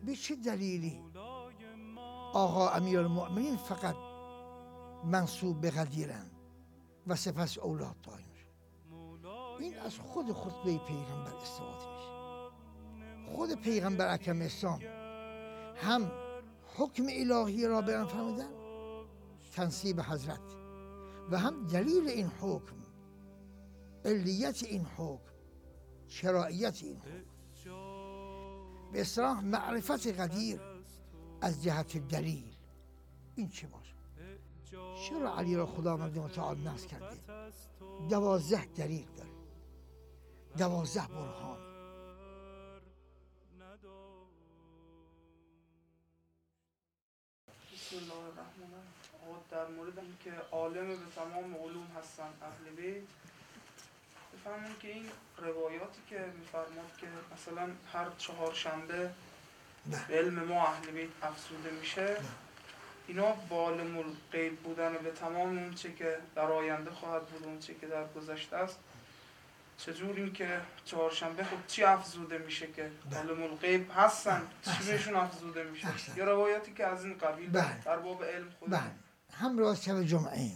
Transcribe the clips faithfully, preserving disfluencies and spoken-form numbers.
به چه دلیلی آقا امیرالمؤمنین فقط منصوب به قدیرن و سپس اولاد قایم شد؟ این از خود خطبه پیغمبر استفاده میشه. خود پیغمبر اکرم اسلام هم حکم الهی را بیان فرمودن، تنصیب حضرت، و هم دلیل این حکم، علیت این حکم، شرائیت این حکم. به اصطلاح معرفت قدیر از جهت دلیل. این چه باشه؟ چرا علی را خداوند متعال نصب کرده؟ دوازده دلیل داره، دوازده برهان. بسم الله الرحمن الرحیم. در مورد اینکه عالم به تمام علوم هستن اهل بیت، بفهمون که این روایاتی که میفرماد که مثلا هر چهارشنبه به علم ما اهل بیت افزوده میشه، اینا با علم الغیب بودن به تمام اون چه که در آینده خواهد بود، اون چه که در گذشته است، چجور این که چهارشنبه خب چی افزوده میشه که علم الغیب هستن، چی بهشون افزوده میشه؟ یا روایاتی که از این قبیل در باب علم خود هم راست شب جمعه،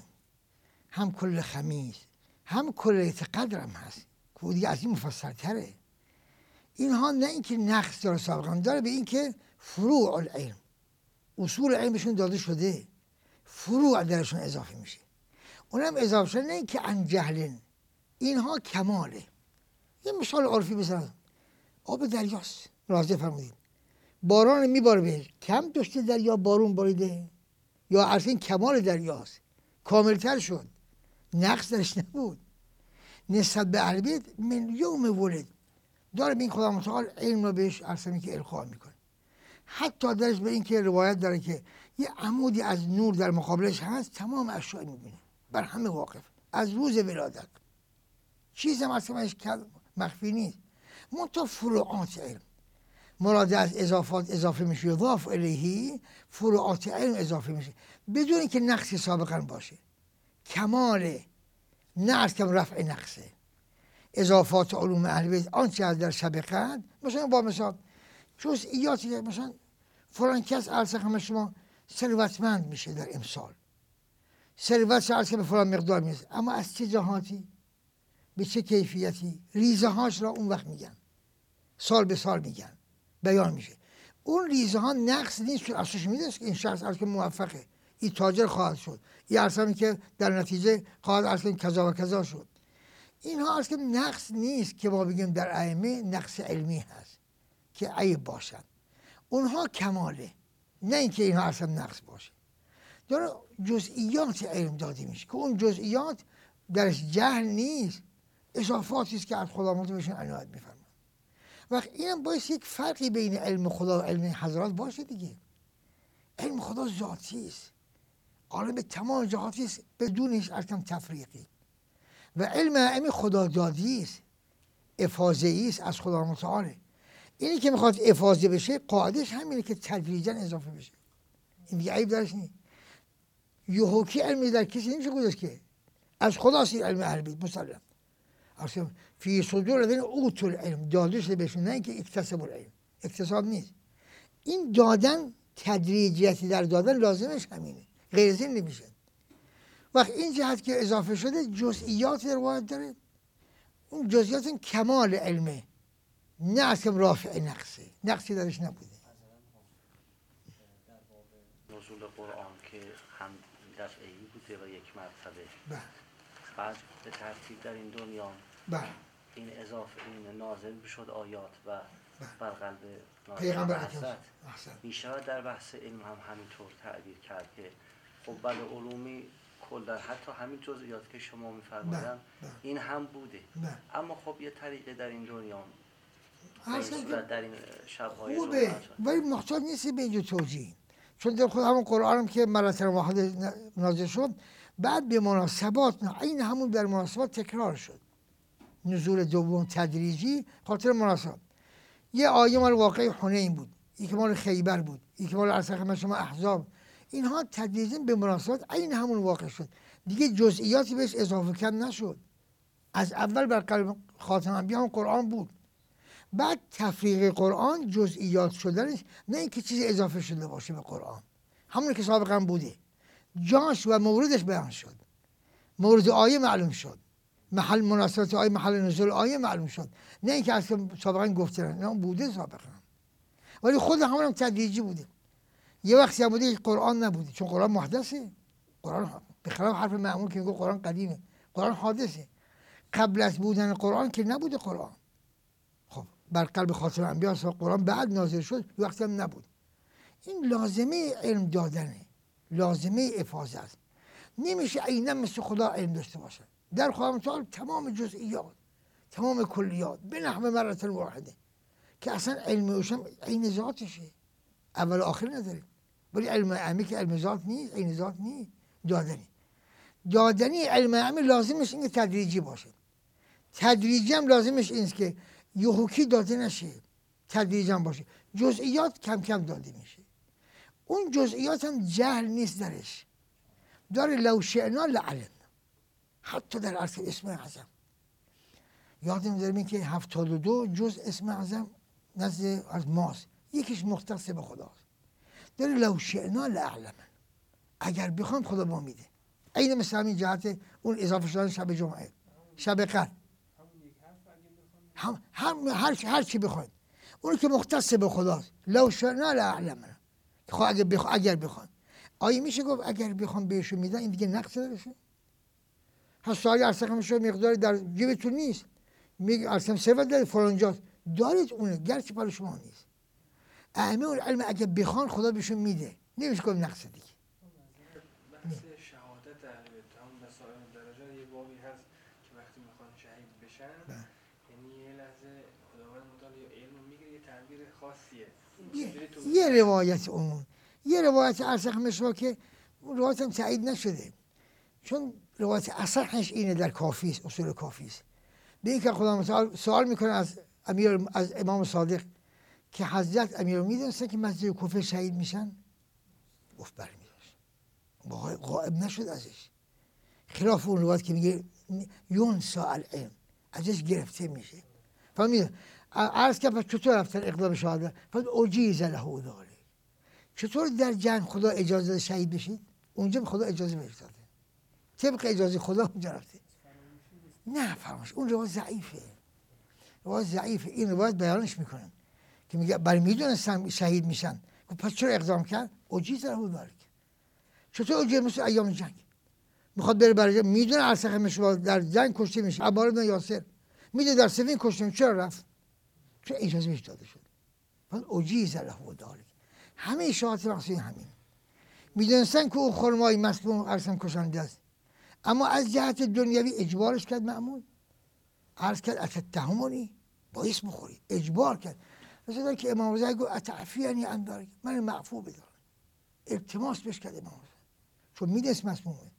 هم کل خمیس، هم کل لیت قدر هم هست که دیگه از این مفصل تره. اینها نه اینکه نقص داره سابقا داره، به اینکه فروع العلم، اصول علمشون داده شده، فروع درشون اضافه میشه. اونم اضافه شده نه اینکه عن جهل، اینها کماله. یه مثال عرفی بزنم، آب دریاست، راضی فرمودید باران میباره بهش، کم داشته دریا بارون باریده، یا عرفین کمال دریاست، کاملتر شد، نقص درش نبود. نسبت به اهل بیت من یوم ولد داره به این خدا متعال علم را بهش عرصمی که القا میکنه. حتی درش به این که روایت داره که یه عمودی از نور در مقابلش هست، تمام اشیاء میبینه، بر همه واقف، از روز ولادت چیز هم اصلا مخفی نیست. منتها فروعات علم مراد از اضافات اضافه میشه، یضاف الیه، فروعات علم اضافه میشه بدون اینکه نقصی سابقا باشه. کمال نه از کم رفع نقصه. اضافات علوم اهل بیت آنچه از در شب قدر، مثلا با مثال جزئیاتی که مثلا فلان کس عرض خدمت شما ثروتمند میشه در امسال، ثروت عرض که به فلان مقدار میشه، اما از چه جهاتی، به چه کیفیتی، ریزه هاش را اون وقت میگن، سال به سال میگن، بیان میشه. اون ریزه ها نقص نیست، چون اصلش میدونست که این شخص عرض که موفقه، این تاجر خواهد شد، این عرض که در نتیجه خواهد عرض که کذا و کذا شد. اینها عرض که نقص نیست که ما بگیم در ائمه نقص علمی هست که عیب باشد. اونها کماله، نه اینکه اینها اصلا نقص باشه. داره جزئیات علم داده میشه که اون جزئیات درش جهل نیست، اضافاتی است که از خداوند بهشون عنایت میفرماید. وقت اینم باید یک فرقی بین علم خدا و علم حضرات باشه دیگه. علم خدا ذاتی است، عالم به تمام جهاتی است بدون هیچ اصلا تفریقی، و علم ائمه خدا دادی است، افاضه‌ای است از خدا متعال. اینی که میخواد افاضه بشه قاعدش همینه که تدریجا اضافه بشه، این دیگه عیب درش نیست. یهوکی علمی در کسی نمیشه گذاشت که از خداست این علم اهل بیت مسلم. اصلا فی صدور الذین اوتوا العلم داده شده بهشون، نه اینکه اکتسبوا العلم، اکتساب نیست. این دادن تدریجیتی در دادن لازمش همینه، غیر از این نمیشه. وقت این جهت که اضافه شده جزئیات روایت داره، اون جزئیات این کمال علمه، نه اصلا رافع نقصه، نقصی درش نبوده. نزول قرآن که هم دفعه‌ای بوده و یک مرتبه، بله. بعد به ترتیب در این دنیا بله. این اضافه این نازل بشد آیات و بر قلب پیغمبر حضرت. میشه در بحث علم هم همینطور تعبیر کرد که خب بله علومی کل در حتی همین جزئیات که شما می‌فرمایید این هم بوده، بله. اما خب یه طریقه در این دنیا صورت در این شب‌های خوبه، ولی محتاج نیستی به اینجا توجیه، چون در خود همون قرآن هم که مرتبه واحد نازل شد، بعد به مناسبات این همون در مناسبات تکرار شد. نزول دوم تدریجی خاطر مناسبات. یه آیه مال واقعی حنین بود، یکی مال خیبر بود، یکی مال عرض شما احزاب. اینها تدریجا به مناسبات این همون واقع شد، دیگه جزئیاتی بهش اضافه کم نشد. از اول بر قلب خاتم انبیا هم قرآن بود، بعد تفریق قرآن جزئیات شدنش، نه اینکه چیزی اضافه شده باشه به قرآن، همون که سابقا بوده، جاش و موردش بیان شد، مورد آیه معلوم شد، محل مناسبت آیه، محل نزول آیه معلوم شد، نه اینکه اصلا سابقا گفته نه بوده سابقا، ولی خود همون هم تدریجی بوده. یه وقتی هم بوده قرآن نبوده، چون قرآن محدثه، قرآن به خلاف حرف معمول که میگه قرآن قدیمه، قرآن حادثه. قبل از بودن قرآن که نبوده قرآن. خب بر قلب خاتم انبیا قرآن بعد نازل شد، وقتی هم نبود. این لازمه علم دادنه، لازمه افاضه است. نمیشه عیناً مثل خدا علم داشته باشه. در خدا متعال تمام جزئیات، تمام کلیات به نحو مرة واحده که اصلا علم اوشم عین ذاتشه، اول و آخر نداره. ولی علم اعمی که علم ذات نیست، عین ذات نیست، دادنی. دادنی علم اعمی لازمش اینه تدریجی باشه. تدریجی هم لازمش اینه که یهوکی داده نشه، تدریجی هم باشه. جزئیات کم کم داده میشه. اون جزئیات هم جهل نیست درش. داره لو شئنا لعلمنا. حتی در عرض اسم اعظم یادم داریم که هفتاد و دو جز اسم اعظم نزد از ماست، یکیش مختص به خداست. داره لو شئنا لعلمنا، اگر بخوام خدا ما میده. عین مثل همین جهت اون اضافه شدن شب جمعه، شب قدر، هم هم هر هر چی بخواید، اون که مختص به خداست. لو شئنا لعلمنا، خب اگر بخوام، اگر بخوام آیا میشه گفت اگر بخوام بهشون میدن این دیگه نقص دارشه؟ هستاری ارسخ میشه مقداری در جیبتون نیست، میگه ارسم ثروت داره فلان جاست، دارید اونه، گرچه برای شما نیست. اهمی اون علم اگه بخوان خدا بهشون میده، نمیشه گفت نقص دیگه. بحث شهادت اهل بیت هم مسائل درجات یه بابی هست که وقتی میخوان شهید بشن، یعنی یه لحظه خداوند متعال علم میگیره، یه تعبیر خاصیه. یه, یه روایت اون، یه روایت ارسخ میشه که اون روایت هم تایید نشده، چون روایت اصحش اینه در کافی است، اصول کافی است. به اینکه خدا متعال سوال میکنه از امیر، از امام صادق که حضرت امیر میدونستن که مسجد کوفه شهید میشن؟ گفت بله میدونست، غائب نشد ازش. خلاف اون روایت که میگه یونسا العلم، ازش گرفته میشه. فهمیدن؟ عرض که چطور رفتن اقدام شهادت؟ فقط اجیز له ذلک. چطور در جنگ خدا اجازه داده شهید بشید؟ اونجا به خدا اجازه بهش داده، طبق اجازه خدا اونجا رفته. نه فراموش، اون روایت ضعیفه، روایت ضعیفه. این روایت بیانش میکنن که میگه برای میدونستم شهید میشن، پس چرا اقدام کرد؟ اجیز له ذلک. چطور اجیز؟ مثل ایام جنگ میخواد بره برای میدونه ارسخ مشوا در جنگ کشته میشه، عمار بن یاسر میدونه در سفین کشته میشه، چرا رفت؟ چون اجازه بهش داده شد. پس اجیز له ذلک. همه شهادت مقصود همین. میدونستن که او خرمای مسموم ارسم کشنده است، اما از جهت دنیوی اجبارش کرد مأمون. عرض کرد اتتهمونی، باعث بخورید، اجبار کرد. مثلا که امام رضا گفت اتعفیانی عن ذلک، من معفو بدار، التماس بهش کرد امام رضا، چون میدونست مسمومه.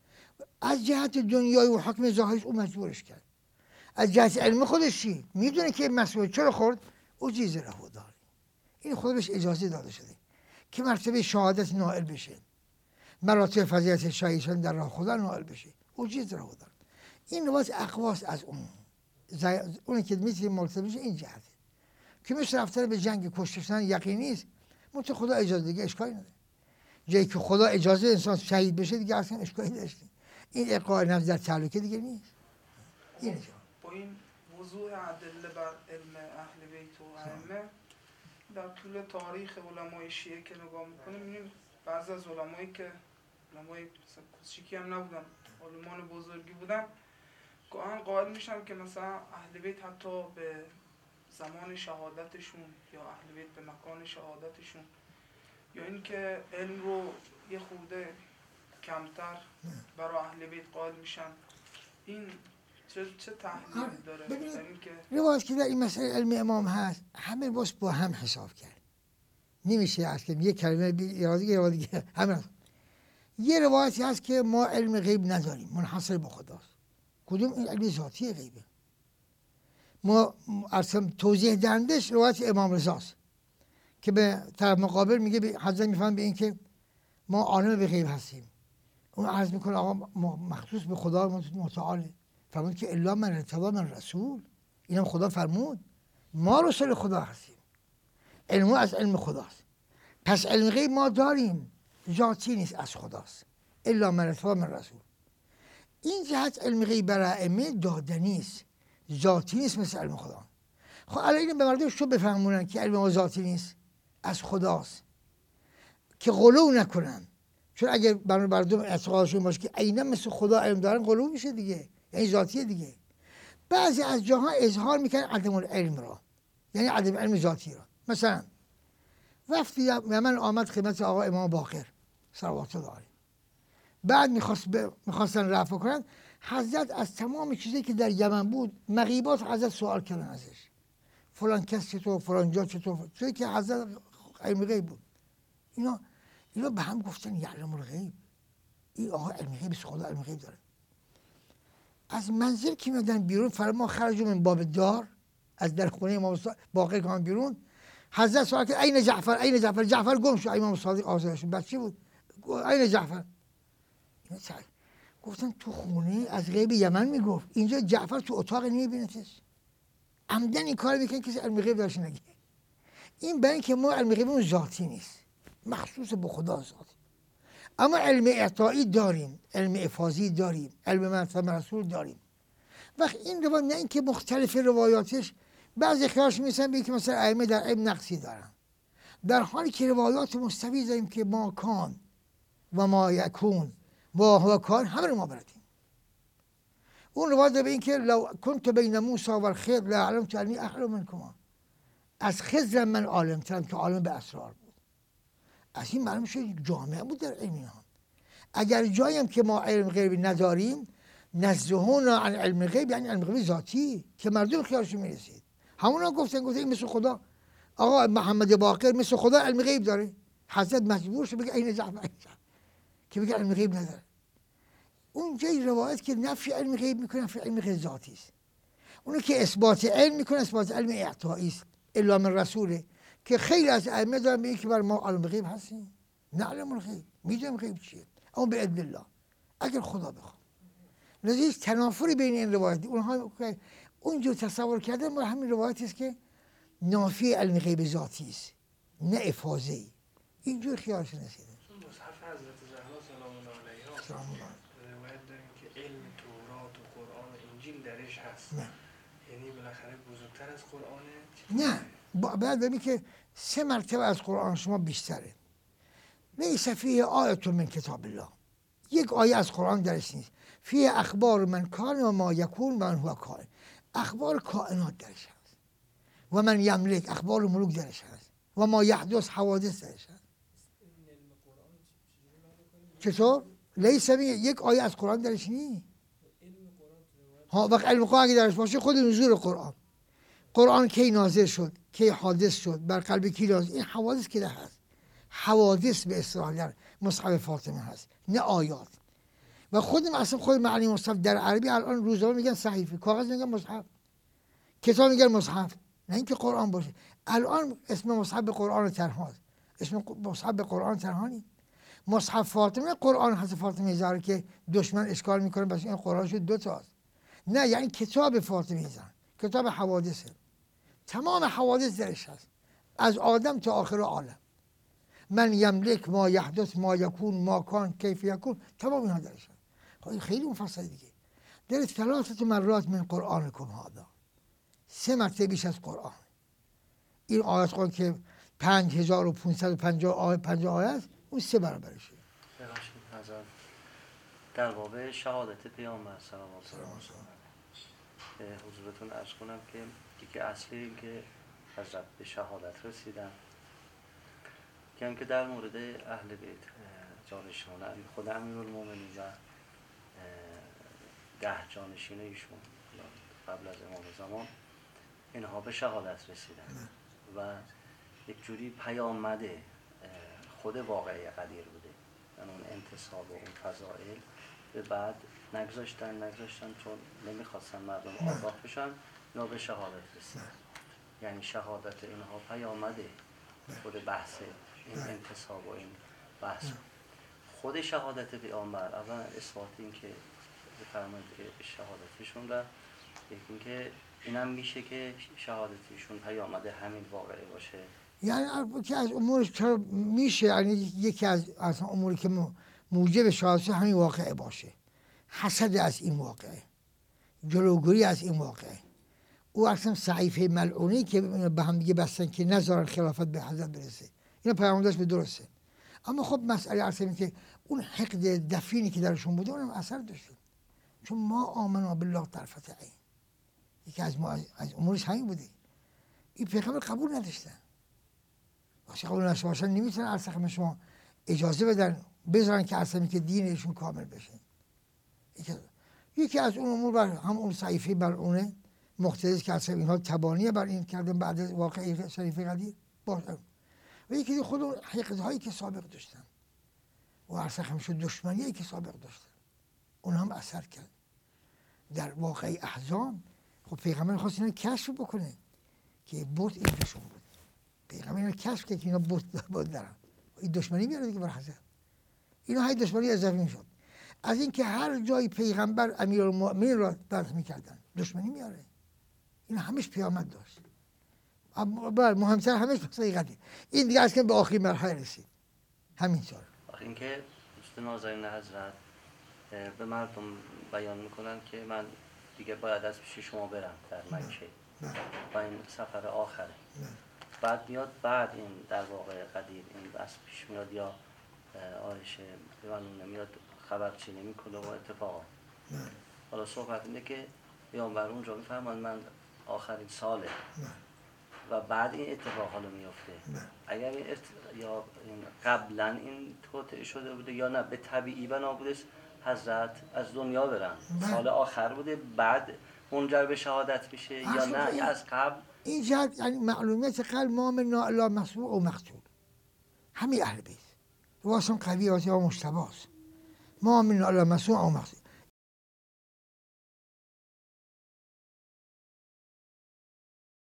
از جهت دنیایی و حکم ظاهرش او مجبورش کرد. از جهت علم خودش چی؟ میدونه که مسمومه، چرا خورد؟ اجیز له ذلک. این خود بهش اجازه داده شده که مرتبه شهادت نائل بشه، مراتب فضیلت شهید شدن در راه خدا نائل بشه، اجیز له ذلک. این روایت اقواس از اون زی... اونی که میتونه مرتبه بشه این جهته که مثل رفتن به جنگ کشته شدن یقینی است، مت خدا اجازه دیگه اشکالی نداره. جایی که خدا اجازه انسان شهید بشه دیگه اصلا اشکالی نداره. این اقرار نفس در تعلقه دیگه نیست. این با این وضوح ادله بر علم اهل بیت و ائمه در طول تاریخ علمای شیعه که نگاه میکنیم میبینیم بعضی از علمایی که علمای کوچیکی هم نبودن، علمان بزرگی بودن، گاهن قائل میشن که مثلا اهل بیت حتی به زمان شهادتشون یا اهل بیت به مکان شهادتشون یا اینکه علم رو یه خورده کمتر برای اهل بیت قائل میشن. این چه چه تحلیلی داره؟ ببینید روایت که در این مسئله علم امام هست همه باش با هم حساب کرد، نمیشه اصلا یه کلمه یا دیگه یا دیگه همه. یه روایتی هست که ما علم غیب نداریم، منحصر به خداست. کدوم؟ این علم ذاتی غیبه. ما اصلا توضیح دهندش روایت امام رضاست که به طرف مقابل میگه، حضرت میفهم به این که ما عالم به غیب هستیم. اون عرض میکنه آقا مخصوص به خدا متعاله، فرمود که الا من ارتضی من رسول، اینم خدا فرمود، ما رسول خدا هستیم، علم از علم خداست. پس علم غیب ما داریم، ذاتی نیست، از خداست. الا من ارتضی من رسول. این جهت علم غیب برای ائمه دادنی است، ذاتی نیست مثل علم خدا. خب الان اینو به مردم شو بفهمونن که علم ما ذاتی نیست، از خداست، که غلو نکنن. چون اگر برای مردم اعتقادشون باشه که عیناً مثل خدا علم دارن، غلو میشه دیگه، یعنی ذاتیه دیگه. بعضی از جاها اظهار میکنن عدم العلم را، یعنی عدم علم ذاتی را. مثلا وقتی یمن آمد خدمت آقا امام باقر صلوات الله علیه، بعد میخواست ب... میخواستن رفع کنن، حضرت از تمام چیزی که در یمن بود مغیبات حضرت سوال کردن ازش، فلان کس چطور، فلان جا چطور، چیزی که حضرت علم غیب بود. اینا اینا به هم گفتن یعلم الغیب، این آقا علم غیب است، خدا علم غیب داره. از منزل که میادن بیرون، فرما خرجوا من باب دار، از در خونه امام باقر که بیرون، حضرت سوال کرد این جعفر، این جعفر، جعفر گم شد. امام صادق آزادشون بچه بود، این جعفر. گفتن تو خونه از غیب یمن میگفت، اینجا جعفر تو اتاق نمیبینتش. عمدن این کار میکنن کسی علم غیب داشت نگه. این برای اینکه ما علم غیبمون ذاتی نیست، مخصوص به خدا ذاتی. اما علم اعطایی داریم، علم افاضی داریم، علم منطق رسول داریم. وقت این روایت نه اینکه مختلف روایاتش، بعضی خیالش میسن به که مثلا ائمه در علم نقصی دارن، در حالی که روایات مستوی داریم که ما کان و ما یکون و هو کان همه رو ما بردیم. اون روایت به این که لو کنت بین موسی و الخضر لعلمت انی اعلم منکما، از خضر من عالم ترم که عالم به اسرار بود. از این معلوم شد جامعه بود در علم اینها. اگر جاییم که ما علم غیبی نداریم، نزهونا عن علم غیب یعنی علم غیبی ذاتی که مردم خیالشون میرسید. همونا گفتن گفتن این مثل خدا، آقا محمد باقر مثل خدا علم غیب داره. حضرت مجبور شد بگه این جعفر که بگه علم غیب نداره. اون جای روایت که نفی علم غیب میکنه، نفی علم غیب ذاتی است. اونو که اثبات علم میکنه، اثبات علم اعطایی است، الا من رسوله، که خیلی از ائمه دارن میگن که بر ما علم غیب هستیم، نه علم الغیب، میدونم غیب چیه، اما به اذن الله، اگر خدا بخواد. لذا هیچ تنافری بین این روایت، اونها اونجور تصور کردن با همین روایتی است که نافی علم غیب ذاتی است، نه افاضه‌ای. اینجور خیالش رسیده. مصحف حضرت زهرا سلام الله علیها سلام الله روایت داریم که علم تورات و قرآن و انجیل درش هست. نه. یعنی بالاخره بزرگتر از نه، قرآنه؟ بعد ببینید که سه مرتبه از قرآن شما بیشتره. لیس فیه آیه من کتاب الله، یک آیه از قرآن درش نیست. فیه اخبار من کان و ما یکون و من هو کائن، اخبار کائنات درش هست. و من یملک، اخبار ملوک درش هست. و ما یحدث، حوادث درش هست. چطور؟ لیس فیه یک آیه از قرآن درش نیست. ها وقت علم قرآن اگه درش باشه، خود نزول قرآن، قرآن کی نازل شد، کی حادث شد، بر قلب کی نازل، این حوادث که ده هست. حوادث به اصطلاح در مصحف فاطمه هست، نه آیات. و خود اصلا خود معنی مصحف در عربی الان روزنامه میگن صحیفه، کاغذ میگن مصحف، کتاب میگن مصحف، نه اینکه قرآن باشه. الان اسم مصحف به قرآن تنهاست، اسم مصحف به قرآن تنها نیست. مصحف فاطمه قرآن هست، فاطمه زهرا که دشمن اشکال میکنه بس این قرآن شد دو تاست. نه، یعنی کتاب فاطمه زهرا، کتاب حوادثه، تمام حوادث درش هست، از آدم تا آخر عالم. من یملک، ما یحدث، ما یکون، ما کان، کیف یکون، تمام اینها درش هست. خب خیلی مفصل دیگه. در ثلاثه مرات من قرآنکم هذا، سه مرتبه بیش از قرآن. این آیات قرآن که پنج هزار و پانصد و پنجاه آیه پنجاه آیه است، اون سه برابرشه. در باب شهادت پیامبر صلی الله علیه و سلم به حضورتون عرض کنم که یکی اصلی این که حضرت به شهادت رسیدن، که هم که در مورد اهل بیت جانشینان خود امیرالمومنین و ده جانشین ایشون قبل از امام زمان، اینها به شهادت رسیدن و یک جوری پیامد خود واقعی قدیر بوده. یعنی اون انتصاب و اون فضائل به بعد نگذاشتن نگذاشتن چون نمیخواستن مردم آگاه بشن یا به شهادت رسیدن. یعنی شهادت اینها پیامد خود بحث این انتصاب و این بحث. خود شهادت پیامبر اولا اثبات این که بفرمایید که شهادتشون را یکی این که اینم میشه که شهادتشون پیامد همین واقعه باشه. یعنی که از امورش چرا میشه، یعنی یکی از اصلا اموری که موجب شهادت همین واقعه باشه، حسد از این واقعه، جلوگیری از این واقعه. او اصلا صحیفه ملعونی که به هم دیگه بستن که نذارن خلافت به حضرت برسه، اینا پیامدش به درسته. اما خب مسئله اصلا که اون حقد دفینی که درشون بوده اونم اثر داشته، چون ما آمنا بالله طرفت عین، یکی از ما از امورش همین بوده. این پیغمبر قبول نداشتن، واسه قبول نشده باشن نمیتونن ارسخ شما اجازه بدن بذارن که اصلا که دینشون کامل بشه. یکی از اون امور بر هم اون صحیفه ملعونه مقتضی که اصلا اینها تبانیه بر این کردن بعد از واقعه شریف قدیر باشه، و یکی خود اون حقدهایی که سابق داشتن و ارسخ هم شد دشمنیایی که سابق داشتن اون هم اثر کرد. در واقعه احزاب خب پیغمبر خواست اینا کشف بکنه که بت اینشون بود. پیغمبر اینا کشف کرد که اینا بت بود دارن، این دشمنی میاره دیگه بر حضرت. اینا های دشمنی اضافی میشد. از اینکه هر جای پیغمبر امیرالمؤمنین را بحث میکردن دشمنی میاره. این همش پیامد داشت. بله مهمتر همش حقیقتی. این دیگه اصلا به آخرین مرحله رسید. همین طور. آخه اینکه دوست نازنین حضرت به مردم بیان میکنن که من دیگه باید از پیش شما برم در مکه و این سفر آخره. نه. بعد میاد بعد این در واقع قدیر این بس پیش میاد یا آیشه به من نمیاد خبرچی نمیکنه و اتفاقا. حالا صحبت اینه که پیامبر اونجا میفهمن من آخرین ساله نه. و بعد این اتفاق حالا میفته نه. اگر این ات... یا این قبلا این توطئه شده بوده یا نه به طبیعی بنا بوده حضرت از دنیا برن نه. سال آخر بوده بعد منجر به شهادت میشه یا نه این... از قبل این جهت یعنی معلومیت قلب ما من الا مسموع و مقتول همین اهل بیت واسم قوی واسه مشتباس ما من الا مسموع و مقتول